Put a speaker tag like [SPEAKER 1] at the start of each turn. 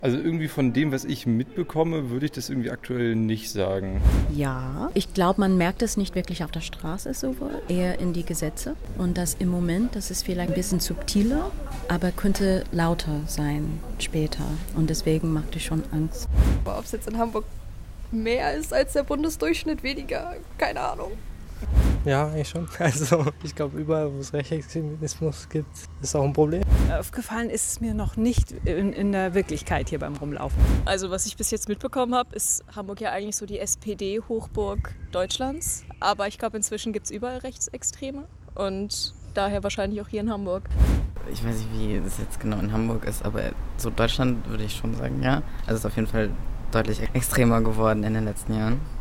[SPEAKER 1] Also irgendwie von dem, was ich mitbekomme, würde ich das irgendwie aktuell nicht sagen.
[SPEAKER 2] Ja, ich glaube, man merkt es nicht wirklich auf der Straße sowohl, eher in die Gesetze. Und das im Moment, das ist vielleicht ein bisschen subtiler, aber könnte lauter sein später. Und deswegen macht es schon Angst.
[SPEAKER 3] Ob es jetzt in Hamburg mehr ist als der Bundesdurchschnitt, weniger, keine Ahnung.
[SPEAKER 4] Ja, eigentlich schon. Also ich glaube, überall, wo es Rechtsextremismus gibt, ist auch ein Problem.
[SPEAKER 5] Aufgefallen ist es mir noch nicht in der Wirklichkeit hier beim Rumlaufen.
[SPEAKER 6] Also was ich bis jetzt mitbekommen habe, ist Hamburg ja eigentlich so die SPD-Hochburg Deutschlands. Aber ich glaube, inzwischen gibt es überall Rechtsextreme und daher wahrscheinlich auch hier in Hamburg.
[SPEAKER 7] Ich weiß nicht, wie das jetzt genau in Hamburg ist, aber so Deutschland würde ich schon sagen, ja. Also es ist auf jeden Fall deutlich extremer geworden in den letzten Jahren.